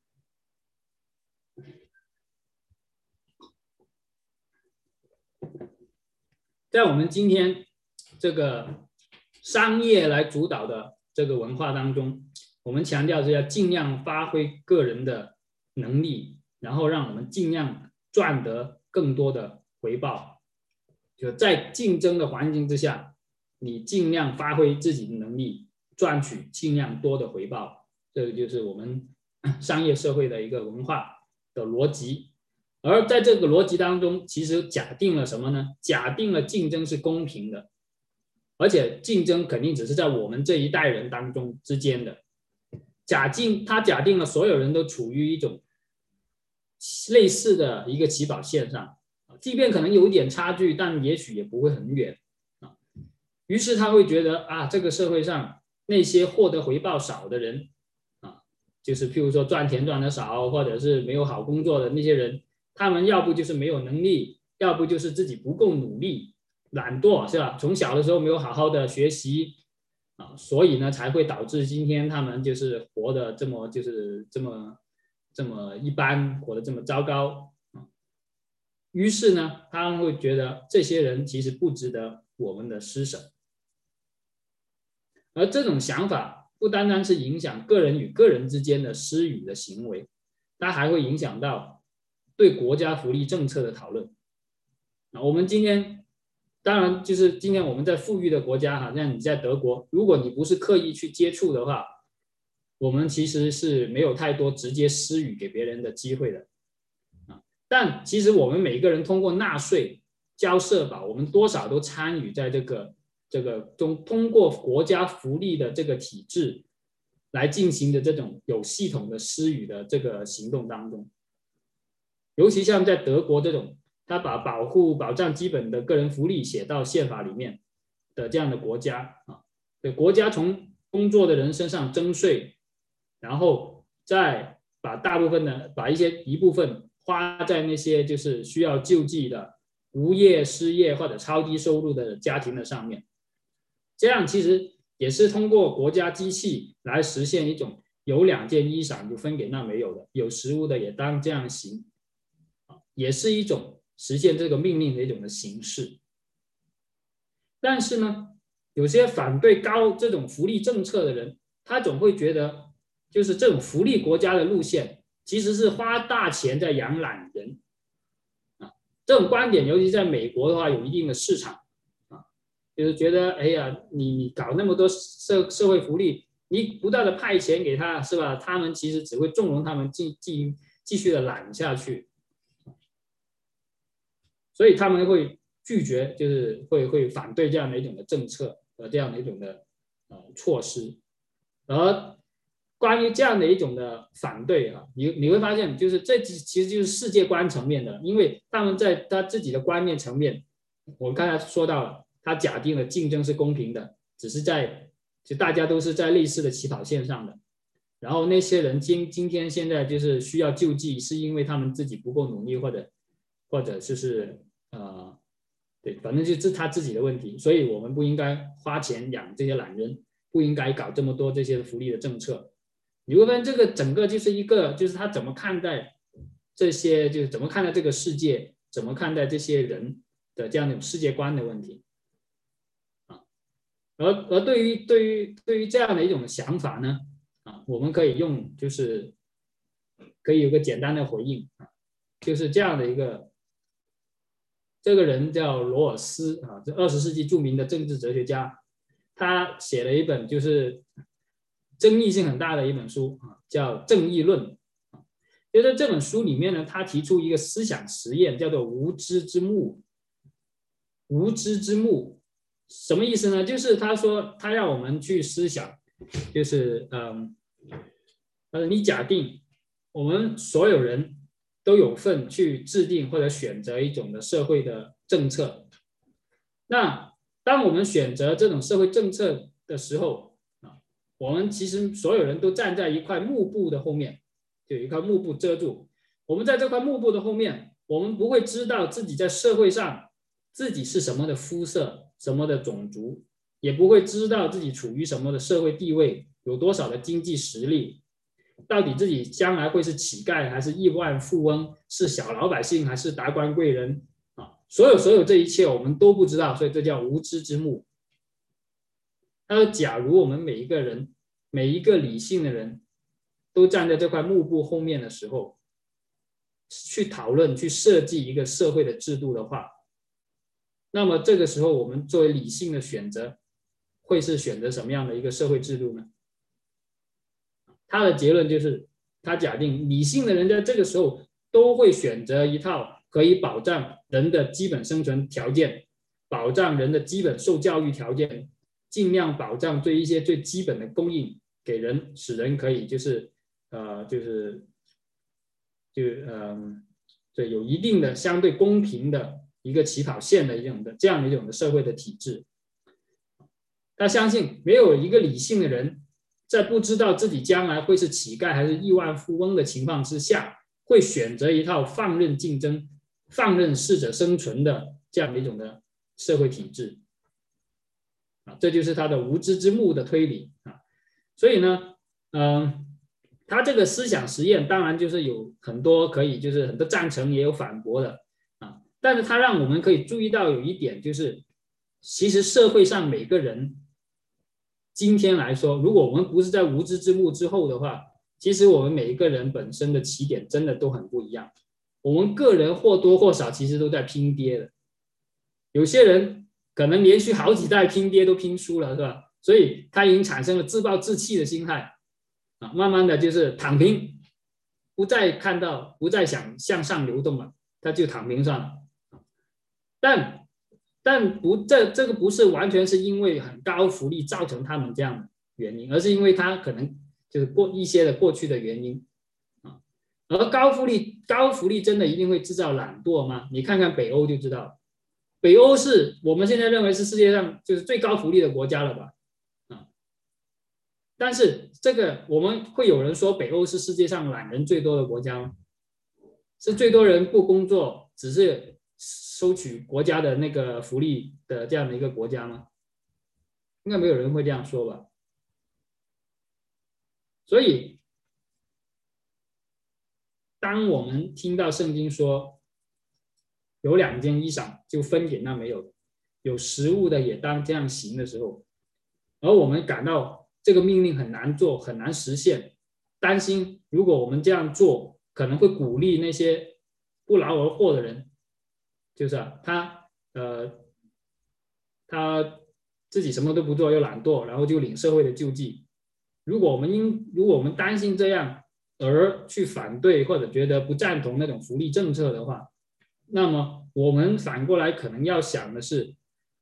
A: 在我们今天这个商业来主导的这个文化当中，我们强调是要尽量发挥个人的能力，然后让我们尽量赚得更多的回报。就在竞争的环境之下，你尽量发挥自己的能力，赚取尽量多的回报。这个就是我们商业社会的一个文化的逻辑。而在这个逻辑当中，其实假定了什么呢？假定了竞争是公平的，而且竞争肯定只是在我们这一代人当中之间的。假定他假定了所有人都处于一种类似的一个起跑线上，即便可能有点差距，但也许也不会很远啊。于是他会觉得啊，这个社会上那些获得回报少的人啊，就是譬如说赚钱赚的少，或者是没有好工作的那些人。他们要不就是没有能力，要不就是自己不够努力，懒惰，是吧？从小的时候没有好好的学习啊，所以呢才会导致今天他们就是活得这么就是这么这么一般，活得这么糟糕啊。于是呢，他们会觉得这些人其实不值得我们的施舍，而这种想法不单单是影响个人与个人之间的施予的行为，它还会影响到对国家福利政策的讨论。我们今天当然就是今天我们在富裕的国家哈，像你在德国，如果你不是刻意去接触的话，我们其实是没有太多直接施予给别人的机会的。但其实我们每一个人通过纳税、交社保，我们多少都参与在这个这个中，通过国家福利的这个体制来进行的这种有系统的施予的这个行动当中。尤其像在德国这种，他把保护保障基本的个人福利写到宪法里面的这样的国家啊，对国家从工作的人身上征税，然后再把大部分的把一些一部分花在那些就是需要救济的无业、失业或者超低收入的家庭的上面，这样其实也是通过国家机器来实现一种有两件衣裳就分给那没有的，有食物的也当这样行。 也是一种实现这个命令的一种的形式。但是呢，有些反对高这种福利政策的人，他总会觉得，就是这种福利国家的路线其实是花大钱在养懒人啊。这种观点，尤其在美国的话，有一定的市场啊，就是觉得，哎呀，你你搞那么多社社会福利，你不断的派钱给他，是吧？他们其实只会纵容他们继继继续的懒下去，所以他们会拒绝，就是会会反对这样的一种的政策和这样的一种的呃措施。而关于这样的一种的反对啊，你你会发现，就是这其实就是世界观层面的，因为他们在他自己的观念层面，我刚才说到了，他假定了竞争是公平的，只是在就大家都是在类似的起跑线上的。然后那些人今今天现在就是需要救济，是因为他们自己不够努力，或者或者就是呃，对，反正就是他自己的问题，所以我们不应该花钱养这些懒人，不应该搞这么多这些福利的政策。你会发现这个整个就是一个，就是他怎么看待这些，就是怎么看待这个世界，怎么看待这些人的这样一种世界观的问题啊。而而对于对于对于这样的一种想法呢，啊，我们可以用就是可以有个简单的回应啊，就是这样的一个。这个人叫罗尔斯啊，这二十世纪著名的政治哲学家，他写了一本就是争议性很大的一本书啊，叫《正义论》。就在这本书里面呢，他提出一个思想实验，叫做无知之幕。无知之幕什么意思呢？就是他说他让我们去思想，就是嗯，呃，你假定我们所有人都有份去制定或者选择一种的社会的政策。那当我们选择这种社会政策的时候啊，我们其实所有人都站在一块幕布的后面，就有一块幕布遮住。我们在这块幕布的后面，我们不会知道自己在社会上自己是什么的肤色、什么的种族，也不会知道自己处于什么的社会地位，有多少的经济实力。到底自己将来会是乞丐还是亿万富翁，是小老百姓还是达官贵人啊？所有所有这一切我们都不知道，所以这叫无知之幕。他说，假如我们每一个人，每一个理性的人都站在这块幕布后面的时候，去讨论、去设计一个社会的制度的话，那么这个时候我们作为理性的选择，会是选择什么样的一个社会制度呢？他的结论就是，他假定理性的人在这个时候都会选择一套可以保障人的基本生存条件，保障人的基本受教育条件，尽量保障对一些最基本的供应给人，使人可以就是呃就是就呃对有一定的相对公平的一个起跑线的一种的这样的一种的社会的体制。他相信没有一个理性的人，在不知道自己将来会是乞丐还是亿万富翁的情况之下，会选择一套放任竞争、放任适者生存的这样的一种的社会体制啊，这就是他的无知之幕的推理啊。所以呢，嗯，他这个思想实验当然就是有很多可以，就是很多赞成也有反驳的啊，但是他让我们可以注意到有一点，就是其实社会上每个人。今天来说，如果我们不是在无知之幕之后的话，其实我们每一个人本身的起点真的都很不一样。我们个人或多或少其实都在拼爹的，有些人可能连续好几代拼爹都拼输了，是吧？所以他已经产生了自暴自弃的心态啊，慢慢的就是躺平，不再看到，不再想向上流动了，他就躺平算了。但但不，这这个不是完全是因为很高福利造成他们这样的原因，而是因为他可能就是过一些的过去的原因啊。而高福利高福利真的一定会制造懒惰吗？你看看北欧就知道，北欧是我们现在认为是世界上就是最高福利的国家了吧？啊，但是这个我们会有人说北欧是世界上懒人最多的国家吗？是最多人不工作，只是收取国家的那个福利的这样的一个国家吗？应该没有人会这样说吧。所以，当我们听到圣经说有两件衣裳就分给那没有的，有食物的也当这样行的时候，而我们感到这个命令很难做，很难实现，担心如果我们这样做，可能会鼓励那些不劳而获的人，就是啊，他呃他自己什么都不做又懒惰，然后就领社会的救济。如果我们因如果我们担心这样而去反对或者觉得不赞同那种福利政策的话，那么我们反过来可能要想的是，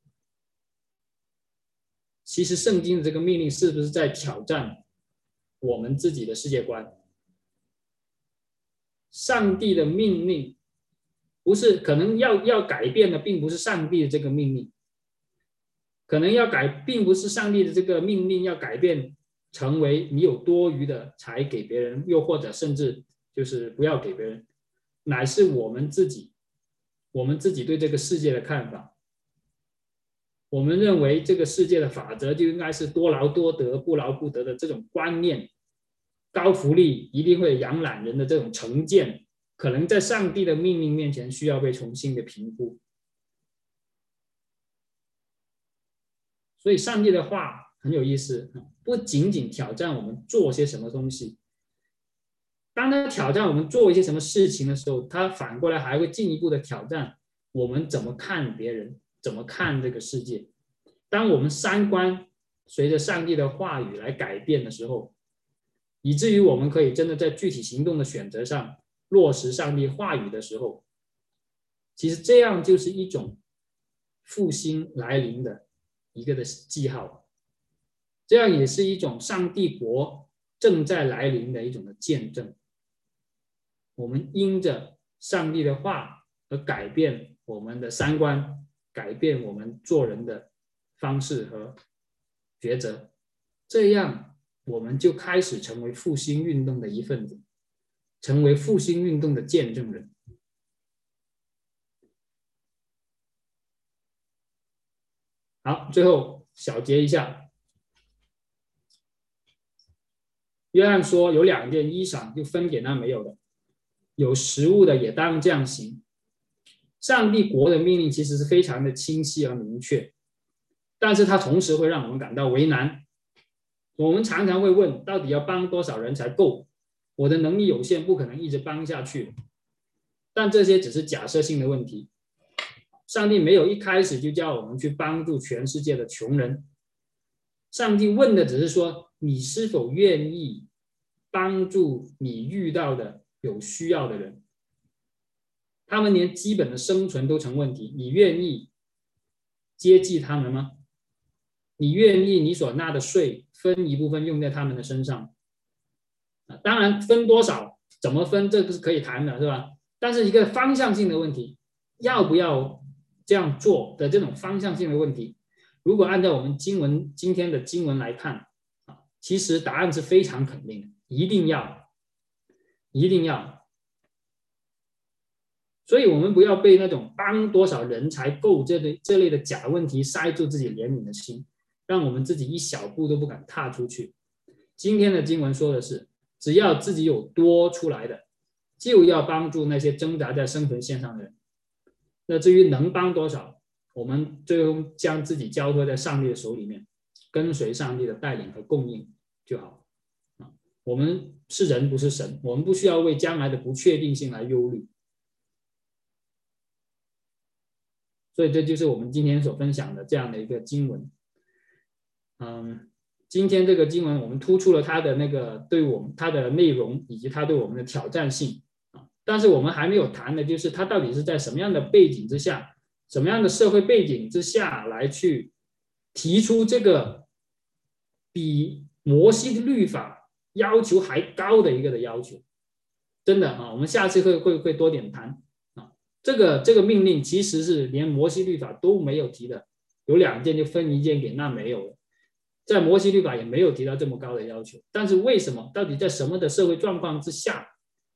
A: 其实圣经的这个命令是不是在挑战我们自己的世界观？上帝的命令不是可能要要改变的，并不是上帝的这个命令，可能要改，并不是上帝的这个命令要改变成为你有多余的才给别人，又或者甚至就是不要给别人，乃是我们自己，我们自己对这个世界的看法。我们认为这个世界的法则就应该是多劳多得，不劳不得的这种观念，高福利一定会养懒人的这种成见，可能在上帝的命令面前需要被重新的评估。所以上帝的话很有意思，不仅仅挑战我们做些什么东西，当他挑战我们做一些什么事情的时候，他反过来还会进一步的挑战我们怎么看别人，怎么看这个世界。当我们三观随着上帝的话语来改变的时候，以至于我们可以真的在具体行动的选择上落实上帝话语的时候，其实这样就是一种复兴来临的一个的记号，这样也是一种上帝国正在来临的一种的见证。我们因着上帝的话而改变我们的三观，改变我们做人的方式和抉择，这样我们就开始成为复兴运动的一份子，成为复兴运动的见证人。好，最后小结一下，约翰说有两件衣裳就分给那没有的，有食物的也当这样行。上帝国的命令其实是非常的清晰而明确，但是它同时会让我们感到为难。我们常常会问，到底要帮多少人才够？我的能力有限，不可能一直帮下去。但这些只是假设性的问题。上帝没有一开始就叫我们去帮助全世界的穷人，上帝问的只是说，你是否愿意帮助你遇到的有需要的人？他们连基本的生存都成问题，你愿意接济他们吗？你愿意你所纳的税分一部分用在他们的身上？当然分多少怎么分这个是可以谈的，是吧？但是一个方向性的问题，要不要这样做的这种方向性的问题，如果按照我们经文今天的经文来看，其实答案是非常肯定的，一定要一定要。所以我们不要被那种帮多少人才够这类这类的假问题塞住自己怜悯的心，让我们自己一小步都不敢踏出去。今天的经文说的是，只要自己有多出来的，就要帮助那些挣扎在生存线上的人。那至于能帮多少，我们最终将自己交托在上帝的手里面，跟随上帝的带领和供应就好。我们是人不是神，我们不需要为将来的不确定性来忧虑。所以这就是我们今天所分享的这样的一个经文。嗯，今天这个经文我们突出了它的那个对我们它的内容以及它对我们的挑战性，但是我们还没有谈的就是它到底是在什么样的背景之下，什么样的社会背景之下来去提出这个比摩西的律法要求还高的一个的要求。真的啊，我们下次会会会多点谈。这个这个命令其实是连摩西律法都没有提的，有两件就分一件给那没有了，在摩西律法也没有提到这么高的要求。但是为什么？到底在什么的社会状况之下，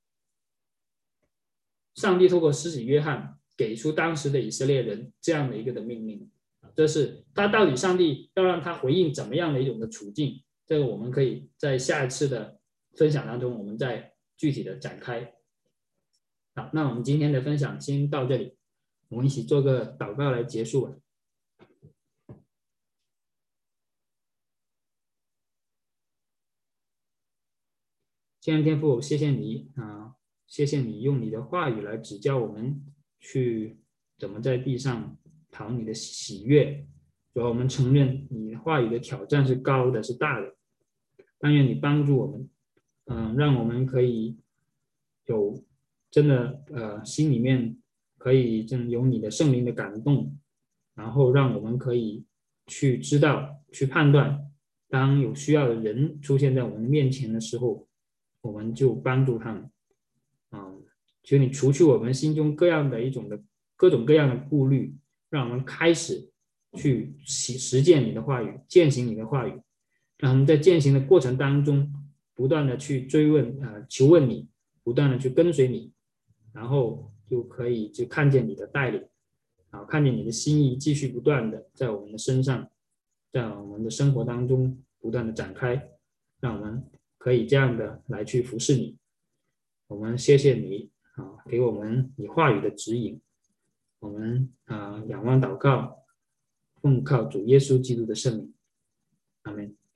A: 上帝透过施洗约翰给出当时的以色列人这样的一个的命令？这是他到底上帝要让他回应怎么样的一种的处境？这个我们可以在下一次的分享当中，我们再具体的展开。好，那我们今天的分享先到这里。 我们一起做个祷告来结束吧。亲爱的天父，谢谢你啊，谢谢你用你的话语来指教我们去怎么在地上讨你的喜悦。主要我们承认你的话语的挑战是高的，是大的。但愿你帮助我们，嗯、呃，让我们可以有真的呃心里面可以真有你的圣灵的感动，然后让我们可以去知道、去判断，当有需要的人出现在我们面前的时候，我们就帮助他们。嗯，求你除去我们心中各样的一种的各种各样的顾虑，让我们开始去实践你的话语，践行你的话语。让我们在践行的过程当中，不断的去追问、呃求问你，不断的去跟随你，然后就可以就看见你的带领，啊，看见你的心意继续不断的在我们的身上，在我们的生活当中不断的展开，让我们可以这样的来去服侍你。我们谢谢你啊，给我们你话语的指引。我们啊仰望祷告，奉靠主耶稣基督的圣名，阿们。